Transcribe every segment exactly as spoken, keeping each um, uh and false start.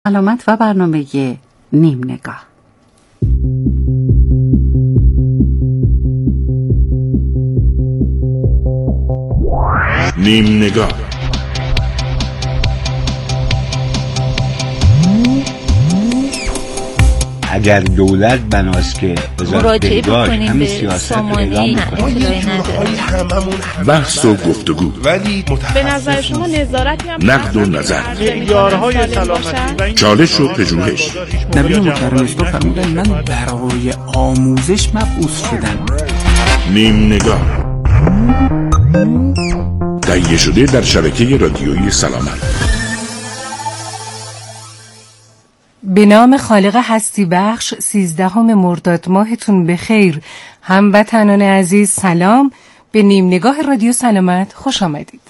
سلامت و برنامه نیم نگاه. نیم نگاه. اگر دولت بناست که مراجعه بکنیم به سامانه بحث و گفتگو، ولی به نظر شما نظارتی هم نقد و نظر، معیارهای سلامتی، چالش و پژوهش. نبی محترم اسلام فرمودن من برای آموزش مبعوث شدم. نیم نگاه تهیه شده در شبکه رادیویی سلامت. به نام خالق هستی بخش، سیزدهم مرداد ماهتون بخیر. هموطنان عزیز سلام، به نیم نگاه رادیو سلامت خوش آمدید.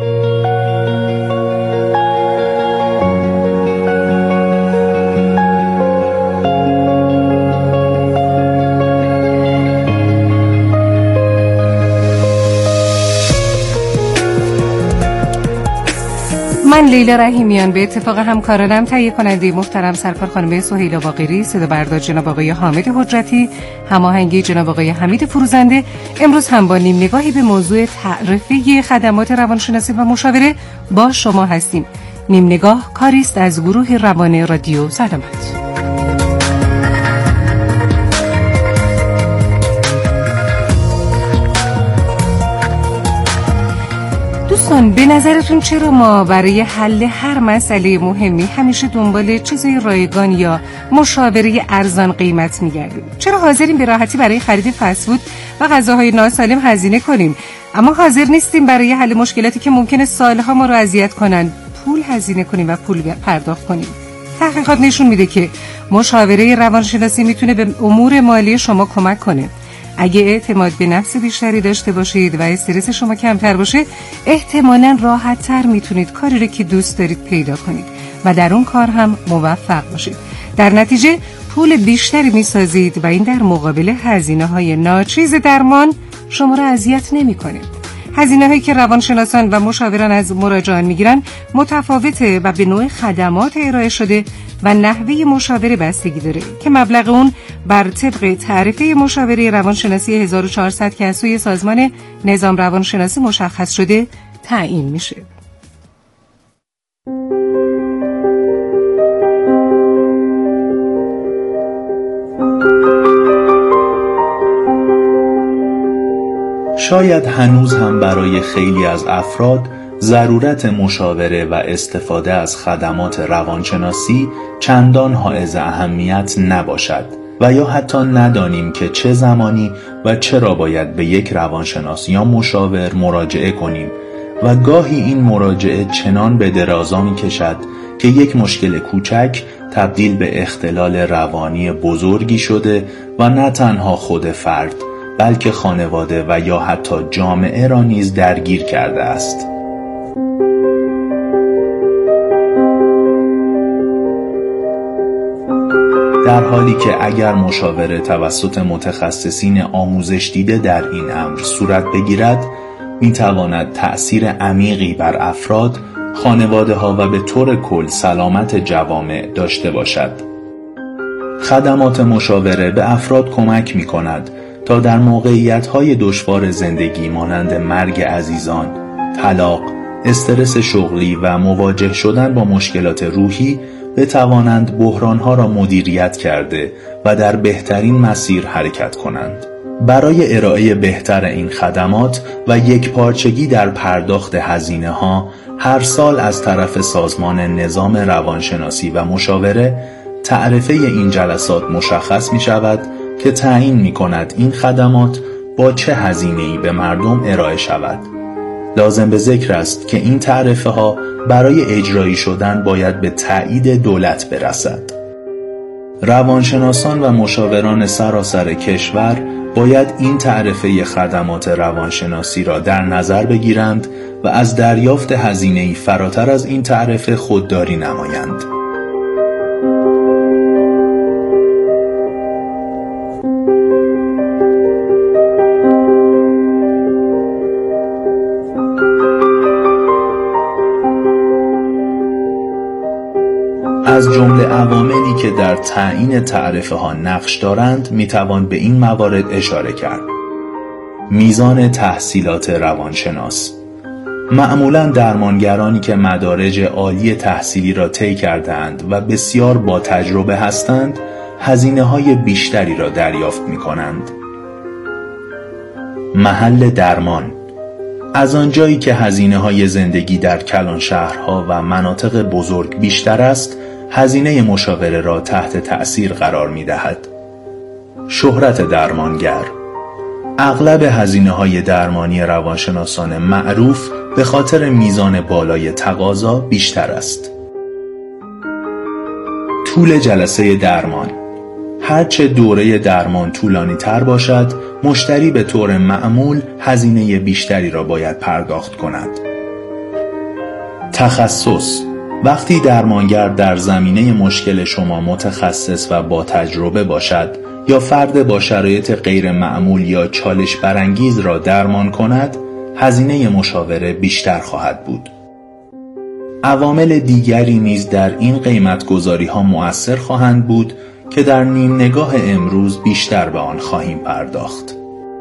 من لیلا رحیمیان به اتفاق همکارانم تهیه کننده محترم سرکار خانم سهیلا باقری، صدا بردار جناب آقای حامد حجتی، هماهنگی جناب آقای حمید فروزنده، امروز هم با نیم نگاهی به موضوع تعرفه خدمات روانشناسی و مشاوره با شما هستیم. نیم نگاه کاری است از گروه روان رادیو سلامت. دوستان، به نظرتون چرا ما برای حل هر مسئله مهمی همیشه دنبال چیزای رایگان یا مشاوره ارزان قیمت میگردیم؟ چرا حاضریم به راحتی برای خرید فست فود و غذاهای ناسالم هزینه کنیم، اما حاضر نیستیم برای حل مشکلاتی که ممکنه سالها ما رو اذیت کنن پول هزینه کنیم و پول پرداخت کنیم؟ تحقیقات نشون میده که مشاوره روانشناسی میتونه به امور مالی شما کمک کنه. اگه اعتماد به نفس بیشتری داشته باشید و استرس شما کمتر باشه، احتمالاً راحت‌تر میتونید کاری رو که دوست دارید پیدا کنید و در اون کار هم موفق باشید. در نتیجه پول بیشتری میسازید و این در مقابل هزینه‌های ناچیز درمان شما رو اذیت نمی‌کنه. هزینه‌هایی که روانشناسان و مشاوران از مراجعان میگیرن متفاوته و به نوع خدمات ارائه شده و نحوه مشاوره بستگی داره که مبلغ اون بر طبق تعرفه مشاوره روانشناسی هزار و چهارصد که از سوی سازمان نظام روانشناسی مشخص شده تعیین میشه. شاید هنوز هم برای خیلی از افراد ضرورت مشاوره و استفاده از خدمات روانشناسی چندان حائز اهمیت نباشد و یا حتی ندانیم که چه زمانی و چرا باید به یک روانشناس یا مشاور مراجعه کنیم و گاهی این مراجعه چنان به درازا می کشد که یک مشکل کوچک تبدیل به اختلال روانی بزرگی شده و نه تنها خود فرد بلکه خانواده و یا حتی جامعه را نیز درگیر کرده است. در حالی که اگر مشاوره توسط متخصصین آموزش دیده در این امر صورت بگیرد، میتواند تأثیر عمیقی بر افراد، خانواده ها و به طور کل سلامت جوامع داشته باشد. خدمات مشاوره به افراد کمک می کند تا در موقعیت‌های دشوار زندگی مانند مرگ عزیزان، طلاق، استرس شغلی و مواجه شدن با مشکلات روحی بتوانند بحران‌ها را مدیریت کرده و در بهترین مسیر حرکت کنند. برای ارائه بهتر این خدمات و یک پارچگی در پرداخت هزینه‌ها، هر سال از طرف سازمان نظام روانشناسی و مشاوره تعرفه این جلسات مشخص می شود که تعیین می کند این خدمات با چه هزینه‌ای به مردم ارائه شود. لازم به ذکر است که این تعرفه ها برای اجرایی شدن باید به تایید دولت برسد. روانشناسان و مشاوران سراسر کشور باید این تعرفه خدمات روانشناسی را در نظر بگیرند و از دریافت هزینه‌ای فراتر از این تعرفه خودداری نمایند. از جمله جمله عواملی که در تعیین تعرفه ها نقش دارند میتوان به این موارد اشاره کرد. میزان تحصیلات روانشناس. معمولاً درمانگرانی که مدارج عالی تحصیلی را طی کرده‌اند و بسیار با تجربه هستند، هزینه‌های بیشتری را دریافت می‌کنند. محل درمان. از آنجایی که هزینه‌های زندگی در کلانشهرها و مناطق بزرگ بیشتر است، هزینه مشاوره را تحت تأثیر قرار می‌دهد. شهرت درمانگر. اغلب هزینه‌های درمانی روانشناسان معروف به خاطر میزان بالای تقاضا بیشتر است. طول جلسه درمان. هرچه دوره درمان طولانی تر باشد، مشتری به طور معمول هزینه بیشتری را باید پرداخت کند. تخصص. وقتی درمانگر در زمینه مشکل شما متخصص و با تجربه باشد یا فرد با شرایط غیر معمول یا چالش برانگیز را درمان کند، هزینه مشاوره بیشتر خواهد بود. عوامل دیگری نیز در این قیمت گذاری ها مؤثر خواهند بود که در نیم نگاه امروز بیشتر به آن خواهیم پرداخت.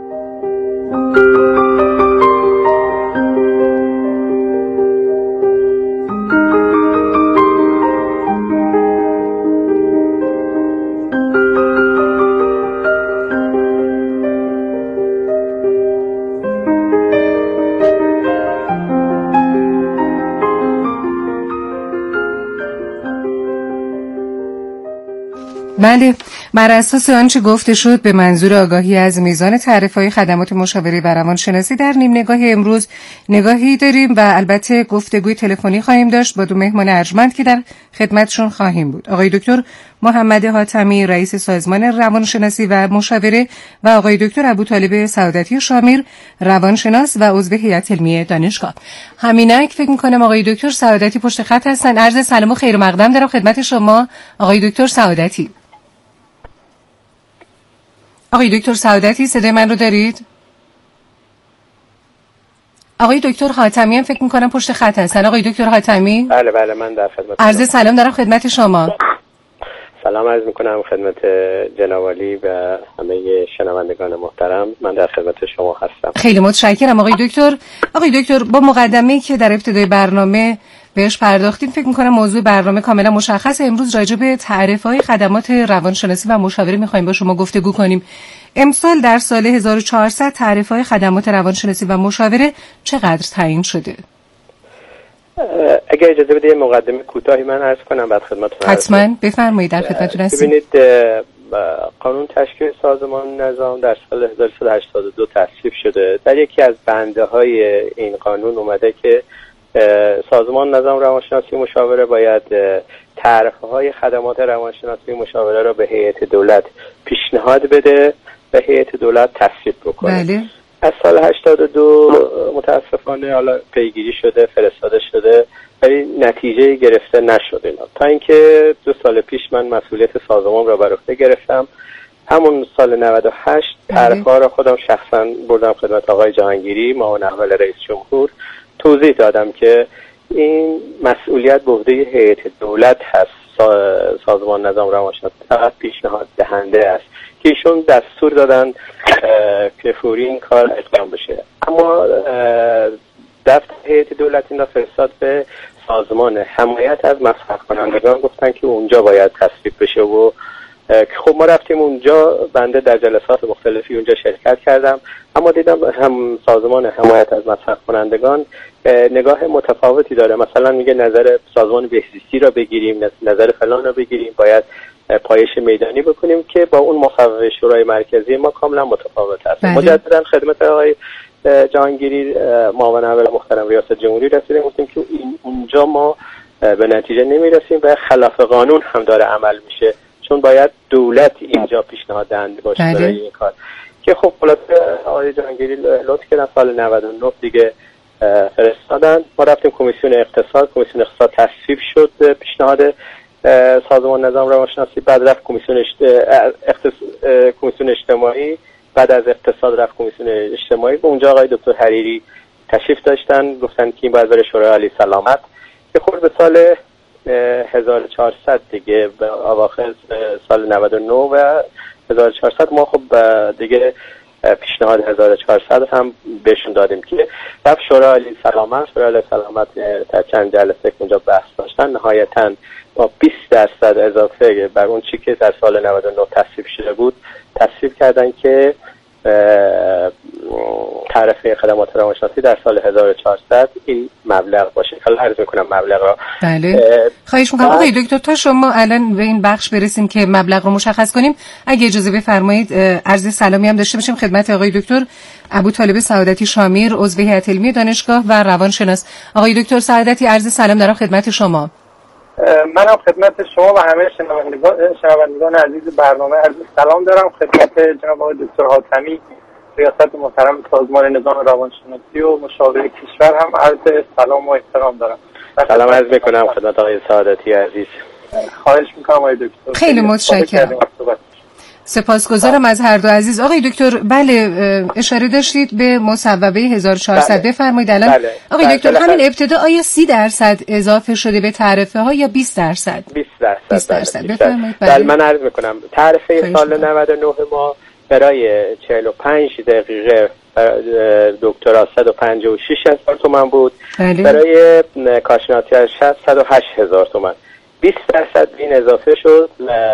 بله، بر اساس آنچه گفته شد به منظور آگاهی از میزان تعرفه‌های خدمات مشاوره و روانشناسی در نیم نگاه امروز نگاهی داریم و البته گفتگوی تلفنی خواهیم داشت با دو مهمان ارجمند که در خدمتشون خواهیم بود. آقای دکتر محمد حاتمی، رئیس سازمان روانشناسی و مشاوره، و آقای دکتر ابوطالب سعادتی شامیر، روانشناس و عضو هیئت علمی دانشگاه. همینک فکر می‌کنم آقای دکتر سعادتی پشت خط هستن. عرض سلام و خیر و مقدم دارم خدمت شما آقای دکتر سعادتی. آقای دکتر سعادتی صدای من رو دارید؟ آقای دکتر حاتمی هم فکر می‌کنم پشت خط هستن. آقای دکتر حاتمی؟ بله بله من در خدمت. عرض سلام دارم خدمت شما. سلام عرض می‌کنم خدمت جناب عالی و همه شنوندگان محترم. من در خدمت شما هستم. خیلی متشکرم آقای دکتر. آقای دکتر با مقدمه‌ای که در ابتدای برنامه بهش پرداختیم، فکر می‌کنم موضوع برنامه کاملا مشخصه. امروز راجع به تعرفه‌های خدمات روانشناسی و مشاوره می‌خوایم با شما گفتگو کنیم. امسال در سال هزار و چهارصد تعرفه‌های خدمات روانشناسی و مشاوره چقدر تعیین شده؟ اگر اجازه بدید مقدمه کوتاهی من عرض کنم بعد خدمتتون. حتما بفرمایید، در خدمتتون هستم. ببینید قانون تشکیل سازمان نظام در سال هزار و سیصد و هشتاد و دو تصویب شده. در یکی از بنده‌های این قانون اومده که سازمان نظام روانشناسی مشاوره باید تعرفه‌های خدمات روانشناسی مشاوره را به هیئت دولت پیشنهاد بده و هیئت دولت تصویب بکنه. بله. از سال هشتاد و دو متاسفانه حالا پیگیری شده، فرستاده شده، ولی نتیجه گرفته نشد اینا. تا اینکه دو سال پیش من مسئولیت سازمان را بر عهده گرفتم. همون سال نود و هشت تعرفه‌ها را خودم شخصا بردم خدمت آقای جهانگیری، معاون اول رئیس جمهور، توضیح دادم که این مسئولیت به عهده هیئت دولت هست. سازمان نظام روانشناسی فقط پیشنهاد دهنده است که ایشون دستور دادن که فوری این کار اقدام بشه. اما دفتر هیئت دولت این را فرستاد به سازمان حمایت از مصرف کنندگان، گفتن که اونجا باید تصویب بشه و خب ما رفتیم اونجا. بنده در جلسات مختلفی اونجا شرکت کردم، اما دیدم هم سازمان حمایت از مصرف کنندگان نگاه متفاوتی داره. مثلا میگه نظر سازمان بهزیستی را بگیریم، نظر فلان را بگیریم، باید پایش میدانی بکنیم که با اون مصوبه شورای مرکزی ما کاملا متفاوت است. مجددا خدمت آقای جهانگیری معاون اول محترم ریاست جمهوری رسیدیم، گفتیم که اونجا ما به نتیجه نمیرسیم و خلاف قانون هم داره عمل میشه، چون باید دولت اینجا پیشنهاد دهنده باشه برای این کار. که خب خلاصه آقای جهانگیری لطف کردن سال نود و نه دیگه فرستادن. ما رفتیم کمیسیون اقتصاد، کمیسیون اقتصاد تصویب شد پیشنهاد سازمان نظام روانشناسی، بعد رفت کمیسیون اختص... کمیسیون اجتماعی، بعد از اقتصاد رفت کمیسیون اجتماعی. به اونجا آقای دکتر حریری تشریف داشتن، گفتن که این باید بره شورای عالی سلامت. که خود به سال هزار و چهارصد دیگه به اواخر سال نود و نه و هزار و چهارصد ما خب دیگه پیشنهاد هزار و چهارصد هم بهشون دادیم که رفت شورای عالی سلامت. شورای عالی سلامت در چند جلسه که اونجا بحث داشتن نهایتاً با بیست درصد اضافه بر اون چی که در سال نود و نه تصویب شده بود تصویب کردن که تعرفه خدمات روانشناسی در سال هزار و چهارصد این مبلغ باشه. حالا عرض میکنم مبلغ را. بله خواهش میکنم آقای دکتر تا شما الان به این بخش برسیم که مبلغ رو مشخص کنیم اگه اجازه بفرمایید عرض سلامی هم داشته باشیم خدمت آقای دکتر ابوطالب سعادتی شامیر عضو هیئت علمی دانشگاه و روانشناس. آقای دکتر سعادتی عرض سلام دارم خدمت شما. منم خدمت شما و همه شنوندگان شنوندگان عزیز برنامه عرض سلام دارم خدمت جناب آقای دکتر حاتمی ریاست محترم سازمان نظام روانشناسی و مشاور کشور هم عرض سلام و احترام دارم. سلام عرض میکنم خدمت آقای سعادتی عزیز. خواهش میکنم آقای دکتر. خیلی متشکرم. سپاسگزارم از هر دو عزیز. آقای دکتر بله اشاره داشتید به مصوبه هزار و چهارصد بله. بفرمایید الان بله. آقای بله. دکتر همین ابتدا آیا سی درصد اضافه شده به تعرفه ها یا بیست درصد؟ بیست درصد. بیست درصد بله. بفرمایید. بله. بله من عرض میکنم تعرفه سال نود و نه ما برای چهل و پنج دقیقه دکترا صد و پنجاه و شش هزار تومان بود. بله. برای کارشناسی ارشد صد و هشت هزار تومان. بیست درصد این اضافه شد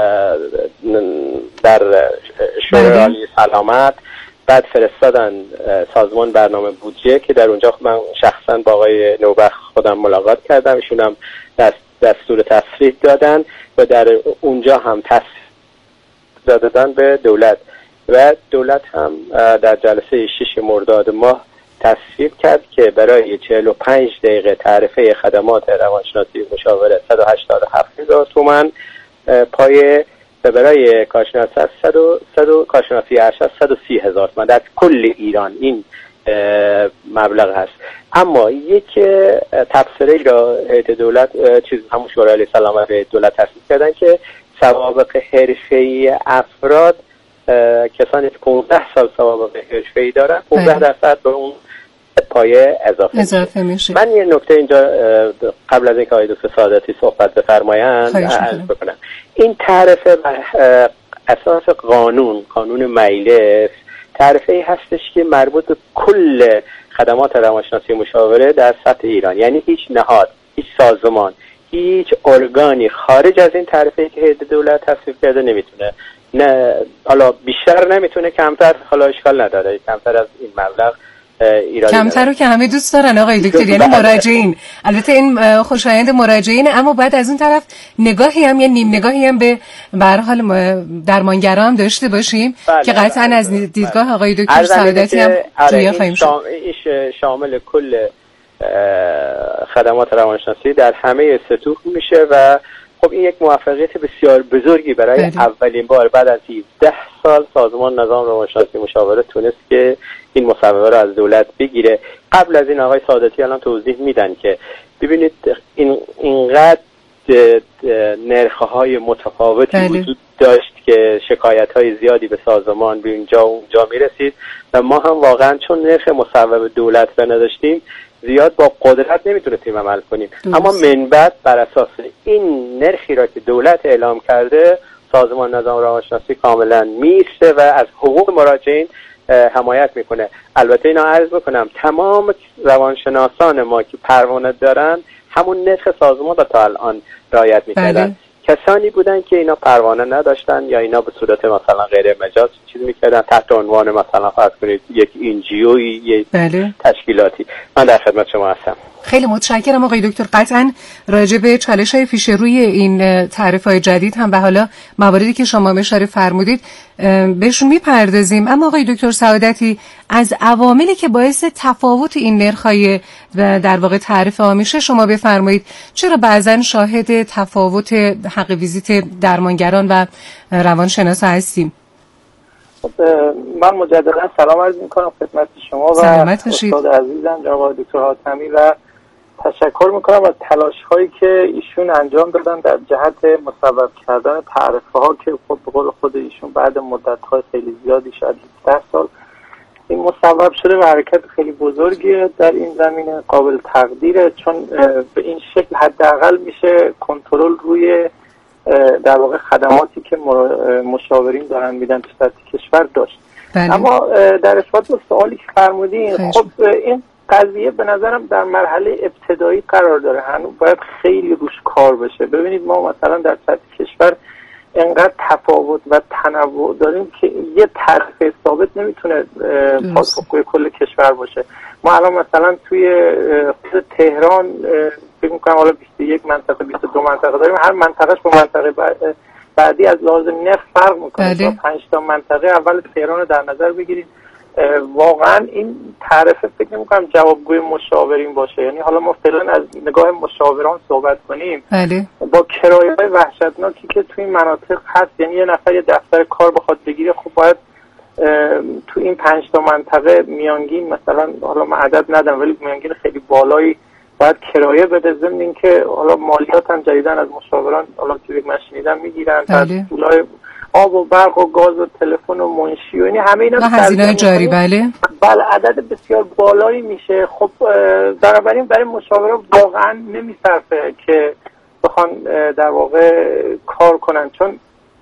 در شورای عالی سلامت. بعد فرستادن سازمان برنامه بودجه که در اونجا من شخصا با آقای نوبخت خودم ملاقات کردم. ایشون هم دست دستور تصریح دادن و در اونجا هم تصریح دادن به دولت و دولت هم در جلسه شش مرداد ماه تصویب کرد که برای چهل و پنج دقیقه تعرفه خدمات روانشناسی مشاوره صد و هشتاد و هفت هزار تومان پایه و برای کارشناسی صد و صد و کارشناسی ارشد صد و سی هزار تومان در کل ایران این مبلغ هست. اما یک تبصره را هیئت دولت چیز همون شورای عالی سلامت دولت تصویب کردن که سوابق حرفه‌ای افراد کسانی که پانزده سال سوابق حرفه‌ای دارن پانزده درصد به اون پایه اضافه, اضافه میشه. من یه نکته اینجا قبل از اینکه آقای دکتر سعادتی صحبت بفرمایند عرض بکنم. این تعرفه بر اساس قانون قانون مجلس تعرفه ای هستش که مربوط به کل خدمات روانشناسی مشاوره در سطح ایران، یعنی هیچ نهاد، هیچ سازمان، هیچ ارگانی خارج از این تعرفه که هیئت دولت تصویب کرده نمیتونه، نه حالا بیشتر نمیتونه کمتر، حالا اشکال نداره کمتر از این مبلغ ایرانی کمتر رو که همه دوست دارن آقای دکتر، یعنی مراجعین. البته این خوشایند مراجعین، اما بعد از اون طرف نگاهی هم یا نیم نگاهی هم به به هر حال درمانگرا هم داشته باشیم بله که قطعا بله از دیدگاه بله آقای دکتر سعادتی هم جویا خواهیم شد. این شامل کل خدمات روانشناسی در همه سطوح میشه و خب این یک موفقیت بسیار بزرگی برای بله. اولین بار بعد از هفده سال سازمان نظام روانشناسی مشاوره تونست که این مصوبه رو از دولت بگیره. قبل از این آقای سعادتی الان توضیح میدن که ببینید این اینقدر نرخ‌های متفاوتی بله. وجود داشت که شکایت‌های زیادی به سازمان به اینجا و اونجا میرسید و ما هم واقعا چون نرخ مصوبه دولت رو نداشتیم زیاد با قدرت نمیتونستیم عمل کنیم دوست. اما من بعد بر اساس این نرخی را که دولت اعلام کرده سازمان نظام روانشناسی کاملا میسته و از حقوق مراجعین حمایت میکنه. البته اینا عرض بکنم تمام روانشناسان ما که پروانه دارن همون نرخ سازمان را تا الان رعایت میکردن. بله. کسانی بودن که اینا پروانه نداشتن یا اینا به صورت مثلا غیر مجاز چیز میکردن تحت عنوان مثلا فرض کنید یک انجیوی یک بله. تشکیلاتی. من در خدمت شما هستم. خیلی متشکرم آقای دکتر. قطعا راجع به چالش‌های پیش روی این تعرفه‌های جدید هم و حالا مواردی که شما اشاره فرمودید بهشون میپردازیم. اما آقای دکتر سعادتی از عواملی که باعث تفاوت این نرخ‌های در واقع تعرفه ها میشه شما بفرمایید چرا بعضن شاهد تفاوت حق ویزیت درمانگران و روانشناسا هستیم؟ من مجددا سلام عرض میکنم خدمت شما و استاد عزیزم جناب دکتر حاتمی و تشکر میکنم از تلاش هایی که ایشون انجام دادن در جهت مصوب کردن تعرفه ها که خود به قول خود ایشون بعد مدت های خیلی زیادی شاید هفده سال این مصوب شده و حرکت خیلی بزرگیه در این زمینه، قابل تقدیره، چون به این شکل حداقل میشه کنترل روی در واقع خدماتی که مشاورین دارن میدن تو سطح کشور داشت. بله. اما در ارتباط با سوالی که فرمودین، خب این قضیه به نظرم در مرحله ابتدایی قرار داره، هنوز باید خیلی روش کار بشه. ببینید ما مثلا در سطح کشور انقدر تفاوت و تنوع داریم که یه طرح ثابت نمیتونه پاسخگوی کل کشور باشه. ما الان مثلا توی خود تهران فکر می‌کنم حالا بیست و یک منطقه بیست و دو منطقه داریم، هر منطقهش با منطقه بعدی از لحاظ نرخ فرق میکنه. تا پنج تا منطقه اول تهران رو در نظر بگیرید، واقعا این تعرفه فکر نمی‌کنم جوابگوی مشاورین باشه. یعنی حالا ما فعلا از نگاه مشاوران صحبت کنیم. بله. با کرایه‌های وحشتناکی که توی این مناطق هست، یعنی یه نفر یه دفتر کار بخواد بگیره، خب باید تو این پنج تا منطقه میانگین، مثلا حالا من عدد ندم ولی میانگین خیلی بالایی باید کرایه بده، ضمن اینکه حالا مالیات هم جدیدن از مشاوران حالا تو یک من شنیدم میگیرن، بله. پولای آب و برق و گاز و تلفن و منشی و یعنی همه اینا هزینه‌های جاری. بله بله عدد بسیار بالایی میشه. خب بنابراین برای مشاوران واقعا نمیصرفه که بخوان در واقع کار کنن، چون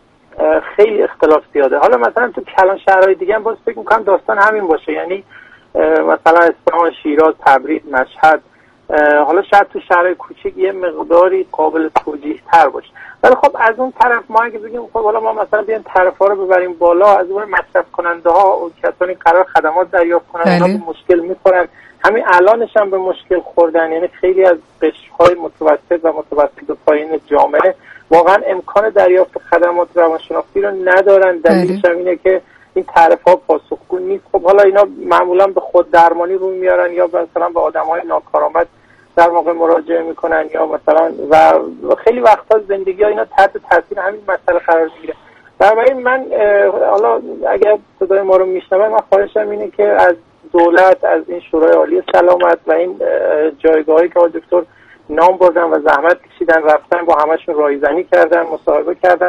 خیلی اختلاف زیاده. حالا مثلا تو کلان شهرهای دیگه هم باز فکر میکنم داستان همین باشه، یعنی مثلا اصفهان، شیراز، تبریز، مشهد، حالا شاید تو شهرهای کوچیک یه مقداری قابل توجیه تر باشه. ولی خب از اون طرف ما اگه بگیم خب حالا ما مثلا بیایم طرفا رو ببریم بالا، از اون مصرف کننده ها و کسانی قرار خدمات دریافت کنن اونا به مشکل میخورن، همین الانش هم به مشکل خوردن. یعنی خیلی از قشرهای متوسط و متوسط و پایین جامعه واقعا امکان دریافت خدمات روانشناختی رو ندارن. دلیلش هم اینه که این تعرفه‌ها پاسخگو نیست. خب حالا اینا معمولا به خود درمانی رو میارن یا مثلا به آدم‌های ناکارآمد در واقع مراجعه میکنن یا مثلا و خیلی وقتا زندگی ها اینا تحت تاثیر همین مسئله قرار میگیره. بنابراین من حالا اگر صدای ما رو میشنون، من خواهشم اینه که از دولت، از این شورای عالی سلامت و این جایگاهی که دکتر نام بردن و زحمت کشیدن رفتن با همشون رایزنی کردن، مصاحبه کردن،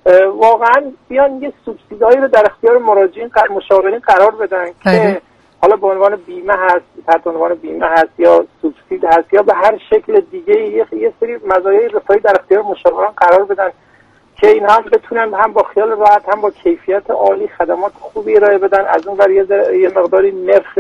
واقعا بیان یه سوبسیدایی رو در اختیار مراجعین مشاورین قرار بدن که حالا به عنوان بیمه هست، تحت عنوان بیمه هست یا سوبسید هست یا به هر شکل دیگه یه, یه سری مزایای رفاهی در اختیار مشاوران قرار بدن که این هم بتونن هم با خیال راحت هم با کیفیت عالی خدمات خوبی ارائه بدن. از اون ور یه مقداری نرخ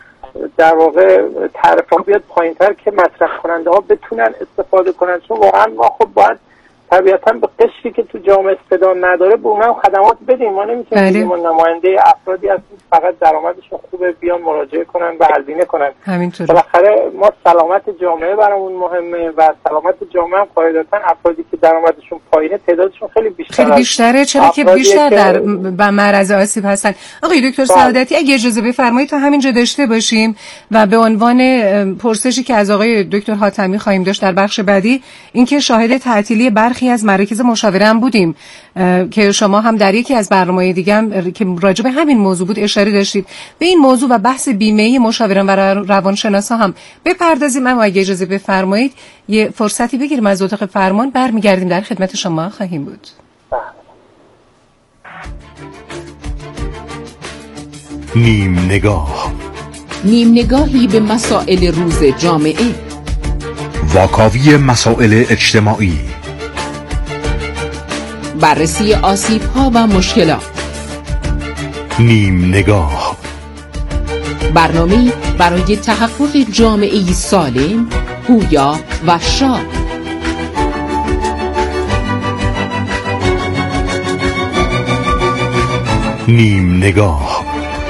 در واقع تعرفه بیاد پایین‌تر که مصرف کننده ها بتونن استفاده کنن، چون واقعا ما خب باید طبیعتاً به قشری که تو جامعه صدا نداره به اونها خدمات بدیم. ما نمیتونیم بگیم ما نماینده افرادی هستیم فقط درآمدشون خوبه بیان مراجعه کنن و هزینه کنن. همینطوره. بالاخره ما سلامت جامعه برامون مهمه و سلامت جامعه هم قاعدتاً افرادی که درآمدشون پایینه تعدادشون خیلی بیشتره. خیلی بیشتره، چرا که بیشتر در معرض آسیب هستن. آقای دکتر سعادتی اگه اجازه بفرمایید تا همینجا داشته باشیم و به عنوان پرسشی که از آقای دکتر حاتمی خواهیم داشت در بخش بعدی، اینکه شاهد تعطیلی برخی از مراکز مشاوره هم بودیم که شما هم در یکی از برنامه‌های دیگه هم که راجع به همین موضوع بود اشاره داشتید. به این موضوع و بحث بیمه‌ای مشاوران و روانشناسا هم بپردازیم، اما اگه اجازه بفرمایید یه فرصتی بگیریم از اتاق فرمان، برمیگردیم در خدمت شما خواهیم بود. نیم نگاه، نیم نگاهی به مسائل روز جامعه، واکاوی مسائل اجتماعی، بررسی آسیب‌ها و مشکلات. نیم نگاه، برنامه‌ای برای تحقق جامعه‌ای سالم، پویا و شاد. نیم نگاه.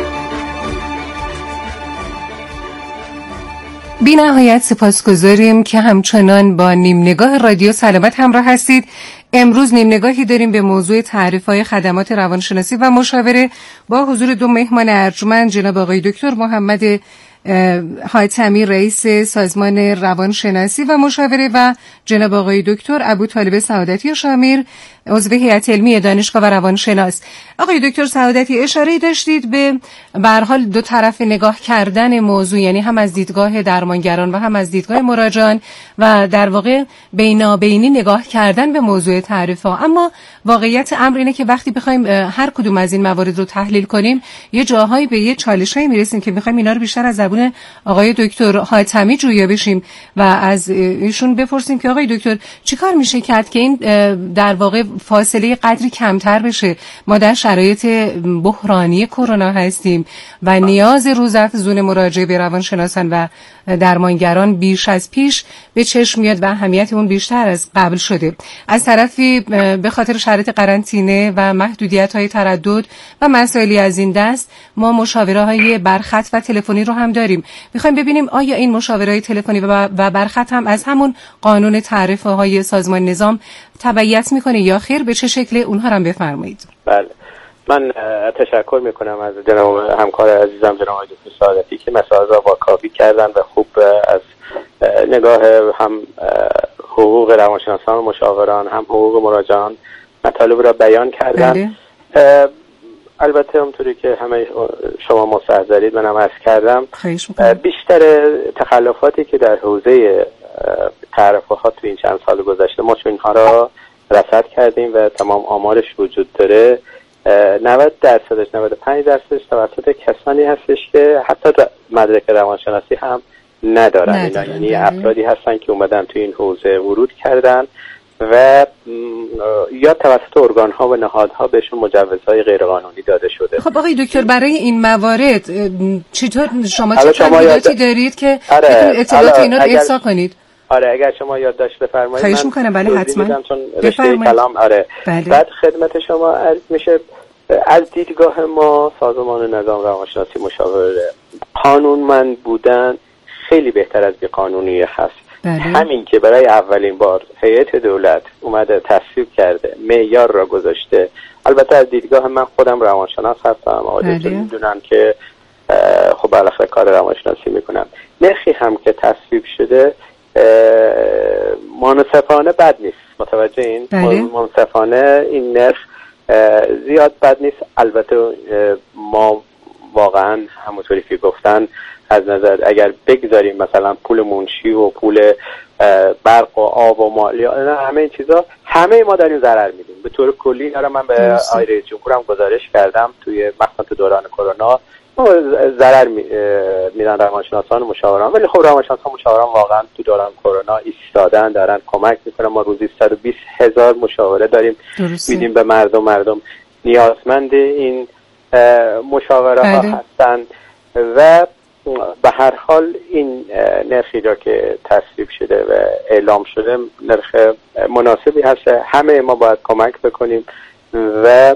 بی نهایت سپاسگزاریم که همچنان با نیم نگاه رادیو سلامت همراه هستید. امروز نیم نگاهی داریم به موضوع تعریف‌های خدمات روانشناسی و مشاوره با حضور دو مهمان ارجمند، جناب آقای دکتر محمد حاتمی رئیس سازمان روانشناسی و مشاوره و جناب آقای دکتر ابوطالب سعادتی شامیر عضو هیئت علمی دانشگاه و روانشناس. آقای دکتر سعادتی، اشاره داشتید به به هر حال دو طرف نگاه کردن موضوع، یعنی هم از دیدگاه درمانگران و هم از دیدگاه مراجعان و در واقع بینابینی نگاه کردن به موضوع تعرفه. اما واقعیت امر اینه که وقتی بخوایم هر کدوم از این موارد رو تحلیل کنیم یه جاهایی به یه چالشایی میرسیم که میخوایم اینا رو بیشتر از زبون آقای دکتر حاتمی جویا بشیم و از ایشون بپرسیم که آقای دکتر چیکار میشه کرد که این در واقع فاصله قدری کمتر بشه. ما در شرایط بحرانی کرونا هستیم و نیاز روزافزون مراجعه به روانشناسان و درمانگران بیش از پیش به چشم میاد و اهمیت اون بیشتر از قبل شده. از طرفی به خاطر شرایط قرنطینه و محدودیت‌های تردد و مسائلی از این دست ما مشاوره‌های برخط و تلفنی رو هم داریم. می‌خوایم ببینیم آیا این مشاوره‌های تلفنی و برخط هم از همون قانون تعرفه‌های سازمان نظام تبعیت می‌کنه یا خیر؟ به چه شکل اونها رو هم بفرمایید. بله، من تشکر میکنم از جناب همکار عزیزم جناب دکتر سعادتی که مسائل را واکاوی کردن و خوب از نگاه هم حقوق روانشناسان و مشاوران هم حقوق مراجعان مطالب را بیان کردن. البته اونطوری که همه شما مستحضرید منم عرض کردم، بیشتر تخلفاتی که در حوزه تعرفه‌ها تو این چند سال گذشته ما چون اینها را رصد کردیم و تمام آمارش وجود داره، نود درصدش نود و پنج درصدش توسط کسانی هستش که حتی مدرک روانشناسی هم ندارن. اینا یعنی افرادی هستن که اومدن تو این حوزه ورود کردن و یا توسط ارگان‌ها و نهادها بهشون مجوزهای غیرقانونی داده شده. خب آقای دکتر برای این موارد چطور شما چه تمهیداتی دارید که اطلاعات اینا رو احصا کنید؟ آره اگر شما یادداشت بفرمایید. خواهش میکنم. بله حتما. چون رشته کلام آره. بله. بعد خدمت شما عرض میشه از دیدگاه ما سازمان نظام روانشناسی مشاوره قانونمند بودن خیلی بهتر از بی‌قانونی هست. بله. همین که برای اولین بار هیئت دولت اومده تصویب کرده، معیار را گذاشته. البته از دیدگاه من خودم روانشناس هستم، آقای دکتر میدونن که خب بالاخره کار روانشناسی میکنم. نرخی هم که تصویب شده منصفانه بد نیست. متوجه این؟ بله. منصفانه این نرخ زیاد بد نیست. البته ما واقعا همونطوری که گفتن از نظر اگر بگذاریم مثلا پول منشی و پول برق و آب و مالیات همه این چیزا همه ما داریم ضرر میدیم به طور کلی. آره من به آقای رئیس جمهورم گزارش کردم توی مثلا تو دوران کرونا ضرر میدن روانشناسان و مشاوران، ولی خب روانشناسان و مشاوران واقعا تو دوران کرونا ایستادن دارن کمک میکنن. ما روزی صد و بیست هزار مشاوره داریم میدیم به مردم. مردم نیازمند این مشاوره ها هستن و به هر حال این نرخی را که تصویب شده و اعلام شده نرخ مناسبی هست. همه ما باید کمک بکنیم و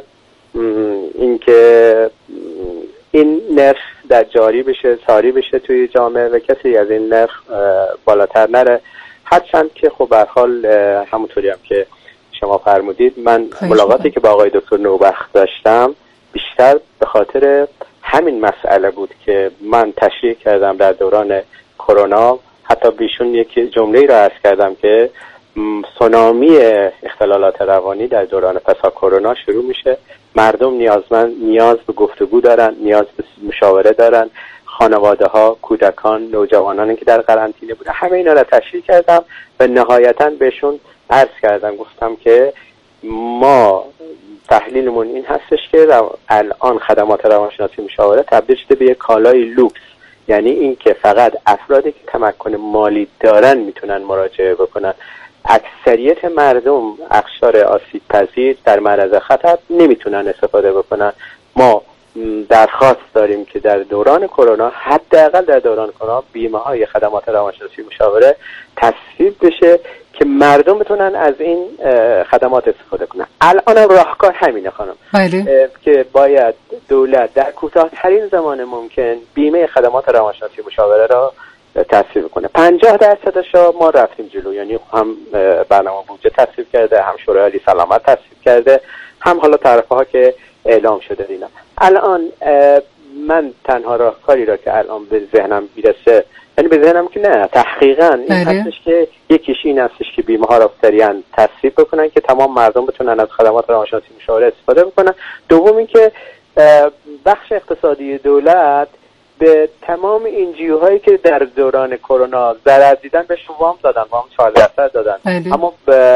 اینکه این نرخ در جاری بشه، ساری بشه توی جامعه و کسی از این نرخ بالاتر نره. هرچند که خب به هر حال همونطوری هم که شما فرمودید من ملاقاتی که با آقای دکتر نوبخت داشتم بیشتر به خاطر همین مسئله بود که من تشریح کردم در دوران کرونا. حتی بیشون یک جمله‌ای را عرض کردم که سونامی اختلالات روانی در دوران پسا کرونا شروع میشه. مردم نیازمند نیاز به گفتگو دارن، نیاز به مشاوره دارن. خانواده ها، کودکان، نوجوانانی که در قرنطینه بودن، همه اینا را تشریح کردم و نهایتاً بهشون عرض کردم، گفتم که ما تحلیلمون این هستش که الان خدمات روانشناسی مشاوره تبدیل شده به یک کالای لوکس. یعنی این که فقط افرادی که تمکن مالی دارن میتونن مراجعه بکنن. اکثریت مردم اقشار آسیب پذیر در معرض خطر نمیتونن استفاده بکنن. ما درخواست داریم که در دوران کرونا، حداقل در دوران کرونا، بیمه های خدمات روانشناسی مشاوره تصویب بشه که مردم بتونن از این خدمات استفاده کنن. الان راهکار همینه خانم. بله. که باید دولت در کوتاه‌ترین زمان ممکن بیمه خدمات روانشناسی مشاوره را تصویب کنه. پنجاه درصدش را ما رفتیم جلو، یعنی هم برنامه بودجه تصویب کرده، هم شورای عالی سلامت تصویب کرده، هم حالا تعرفه ها که اعلام شده اینا. الان من تنها راهکاری را که الان به ذهنم میرسه یعنی به ذهنم که نه تحقیقاً این هستش که یکیش این هستش که بیمه‌ها را بتریان تصویب بکنن که تمام مردم بتونن از خدمات روانشناسی مشاوره استفاده بکنن. دوم این که بخش اقتصادی دولت به تمام این جیوهایی که در دوران کرونا ضرر دیدن بهشون وام دادن، وام چهارده درصد دادن، اما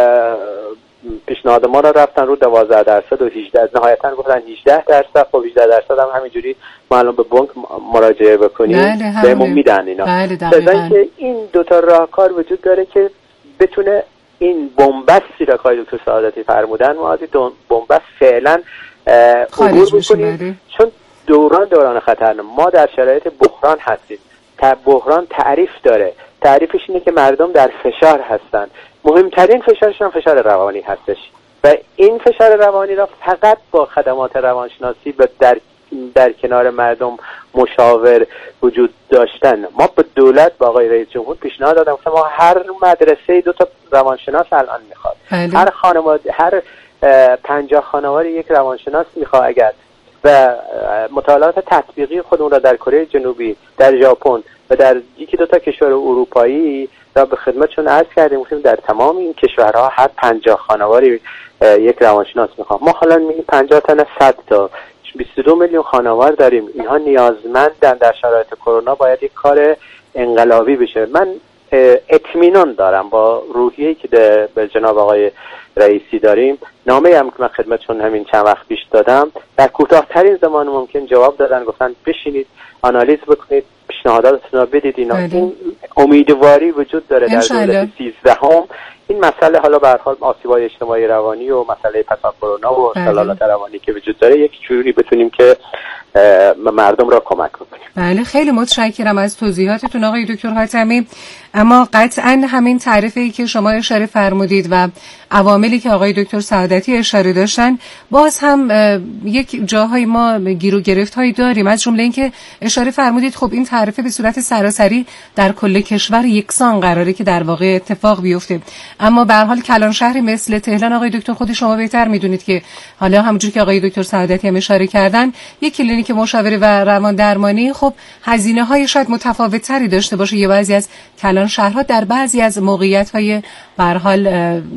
پیشنهاد ما را رفتن رو دوازده درصد و هجده، نهایتا گفتن هجده درصد. خب هجده درصد هم همینجوری ما الان به بانک مراجعه بکنیم بهمون میدن اینا. بزن که این دوتا راهکار وجود داره که بتونه این بنبستی را که دکتر سعادتی فرمودن ما از این بنبست فعلا عبور بکنیم، چون دوران دوران خطرناک، ما در شرایط بحران هستیم. تا بحران تعریف داره، تعریفش اینه که مردم در فشار هستن، مهمترین فشارش هم فشار روانی هستش و این فشار روانی را فقط با خدمات روانشناسی و در در کنار مردم مشاور وجود داشتن. ما به دولت با آقای رئیس جمهور پیشنهاد دادم که ما هر مدرسه دو تا روانشناس الان میخواد، هر خانواده هر پنجاه خانواده یک روانشناس میخواد اگر و مطالعات تطبیقی خودمون را در کره جنوبی، در ژاپن و در یکی دو تا کشور اروپایی را به خدمتشون عرض کردیم. گفتیم در تمام این کشورها هر پنجاه خانواده یک روانشناس میخوام. ما حالا میگیم پنجاه تا نه صد تا، بیست و دو میلیون خانوار داریم. اینها نیازمندن، در شرایط کرونا باید یک کار انقلابی بشه. من اطمینان دارم با روحیه‌ای که به جناب آقای رئیسی داریم. نامه هم که من خدمتشون همین چند وقت پیش دادم در کوتاه‌ترین زمان ممکن جواب دادن، گفتن بشینید آنالیز بکنید، پیشنهاداتتون رو بدید. اینا این امیدواری وجود داره در دولت سیزدهم. این مسئله حالا به هر حال آسیب‌های اجتماعی روانی و مسئله پس از کرونا و اختلالات روانی که وجود داره یک جوری بتونیم که مردم را کمک کنیم. بله خیلی متشکرم از توضیحاتتون آقای دکتر حاتمی. اما قطعاً همین تعریفی که شما اشاره فرمودید و عواملی که آقای دکتر سعادتی اشاره داشتن باز هم یک جاهای ما گیر و گرفت‌هایی داریم، از جمله اینکه اشاره فرمودید خب این تعریف به صورت سراسری در کل کشور یکسان قراره که در واقع اتفاق بیفته، اما به هر حال کلان شهری مثل تهران آقای دکتر خود شما بهتر میدونید که حالا همونجوری که آقای دکتر سعادتی هم اشاره کردن یک کلینیک مشاوره و روان درمانی خب هزینه‌های شاید متفاوت‌تری داشته باشه. یه بعضی از کلان شهرها در بعضی از موقعیت‌های به هر حال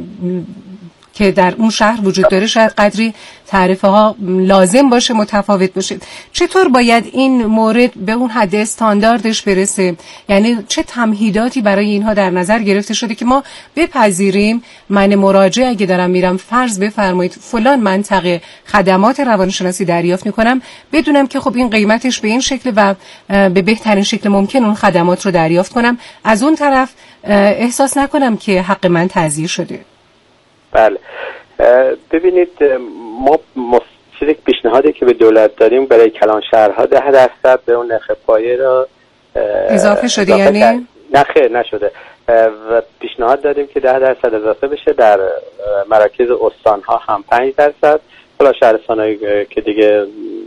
که در اون شهر وجود داره شاید قدری تعرفه ها لازم باشه متفاوت باشه. چطور باید این مورد به اون حد استانداردش برسه؟ یعنی چه تمهیداتی برای اینها در نظر گرفته شده که ما بپذیریم من مراجع اگه دارم میرم فرض بفرمایید فلان منطقه خدمات روانشناسی دریافت میکنم، بدونم که خب این قیمتش به این شکل و به بهترین شکل ممکن اون خدمات رو دریافت کنم، از اون طرف احساس نکنم که حق من تضییع شده. بله ببینید ما مفصل پیشنهادی که به دولت داریم برای کلان شهرها ده درصد به اون نرخ پایه را اضافه شده اضافه یعنی؟ نه خیر نشده و پیشنهاد داریم که ده درصد اضافه بشه، در مراکز استانها هم پنج درصد، حالا شهرستانهایی که دیگه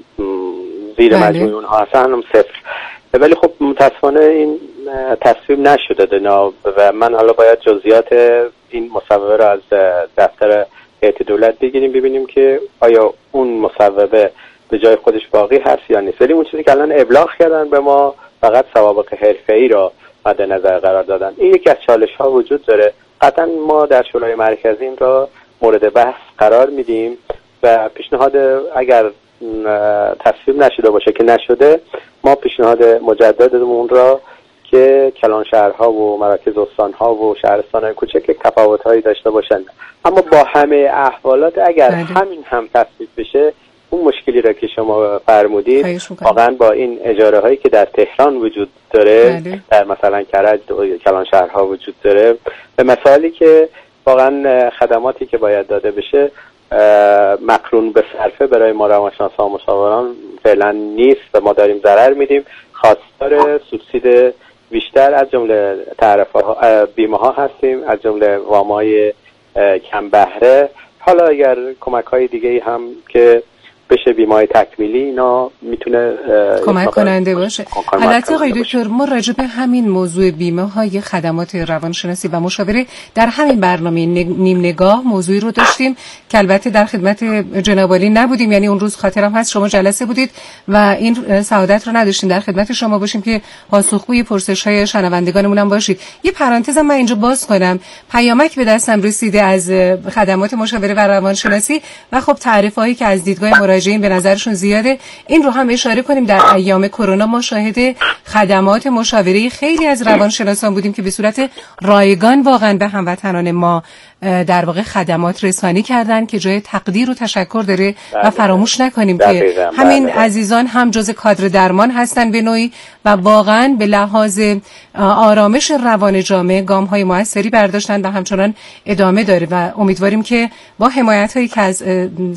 زیر بله. مجموع اونها هستن هم صفر. ولی خب متاسفانه این تصویب نشده نه و من حالا باید جزئیات این مصوبه را از دفتر هیئت دولت بگیریم ببینیم که آیا اون مصوبه به جای خودش باقی هست یا نیست. ولی اون چیزی که الان ابلاغ کردن به ما فقط سوابق حرفه‌ای را مد نظر قرار دادن. این یکی از چالش‌ها وجود داره. قطعا ما در شورای مرکزی این را مورد بحث قرار میدیم و پیشنهاد اگر تصویب نشده باشه که نشده، ما پیشنهاد مجددمون را که کلان شهرها و مراکز استانها و شهرستانهای کوچک تفاوت‌هایی داشته باشند، اما با همه احوالات اگر بله. همین هم تصویب بشه اون مشکلی را که شما فرمودید واقعا با این اجاره هایی که در تهران وجود داره بله. در مثلا کرج کلان شهرها وجود داره، به مثالی که واقعا خدماتی که باید داده بشه مقرون به صرفه برای ما روانشناسا و مشاوران فعلا نیست و ما داریم ضرر میدیم. خواستار سوبسید بیشتر از جمله تعرفه ها بیمه ها هستیم، از جمله وامای کم بهره. حالا اگر کمک های دیگه هم که بشه بیمه تکمیلی، اینا میتونه کمک کننده باشه. البته آقای دکتر ما راجع به همین موضوع بیمه های خدمات روانشناسی و مشاوره در همین برنامه نیم نگاه موضوعی رو داشتیم که البته در خدمت جناب عالی نبودیم، یعنی اون روز خاطرم هست شما جلسه بودید و این سعادت رو نداشتیم در خدمت شما باشیم که پاسخگوی پرسش‌های شنوندگانمون هم باشید. یه پرانتزم من اینجا باز کنم، پیامک به دستم رسیده از خدمات مشاوره و روانشناسی و خب تعریف‌هایی که از دیدگاه مراجعین به نظرشون زیاده. این رو هم اشاره کنیم در ایام کرونا ما شاهد خدمات مشاوره خیلی از روانشناسان بودیم که به صورت رایگان واقعا به هموطنان ما در واقع خدمات رسانی کردن که جای تقدیر و تشکر داره و فراموش نکنیم که همین عزیزان هم جز کادر درمان هستن به نوعی و واقعا به لحاظ آرامش روان جامعه گام‌های موثری برداشتن و همچنان ادامه داره و امیدواریم که با حمایت‌هایی که از